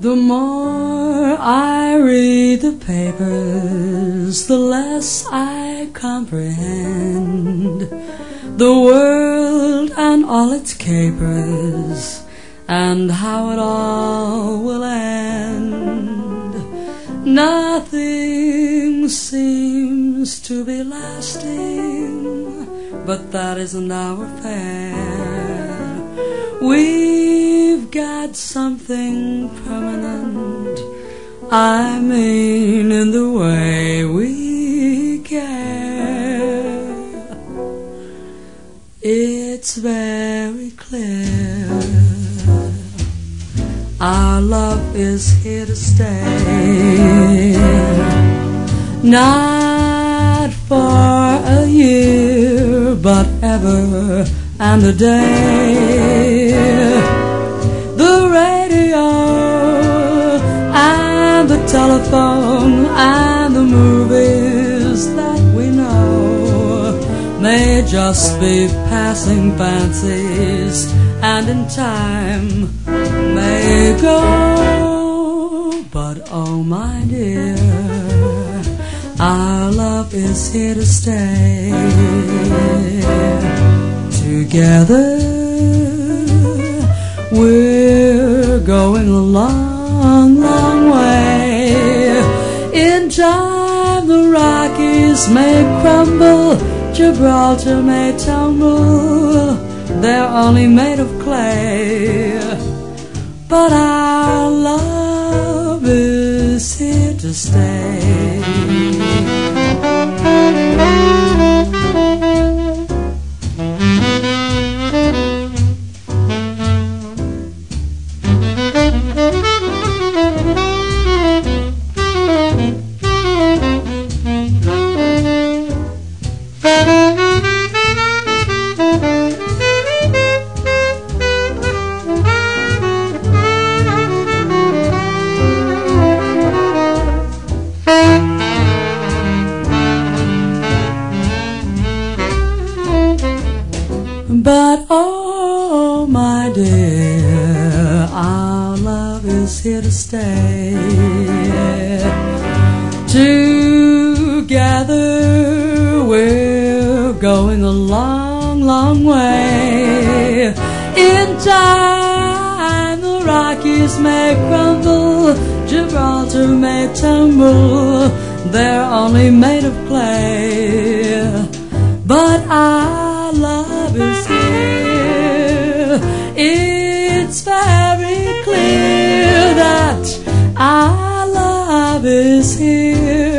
The more I read the papers, the less I comprehend the world and all its capers, and how it all will end. Nothing seems to be lasting, but that isn't our affair. We've got something permanent, I mean in the way we care. It's very clear our love is here to stay, not for a year, but ever and a day. The radio and the telephone and the movies that we know may just be passing fancies, and in time may go. But oh my dear, our love is here to stay. Together we're going a long, long way. In time the Rockies may crumble, Gibraltar may tumble, they're only made of clay, but our love is here to stay. But oh my dear, our love is here to stay. Together we're going a long, long way. In time the Rockies may crumble, Gibraltar may tumble, they're only made of clay, but our love is here. It's very clear that our love is here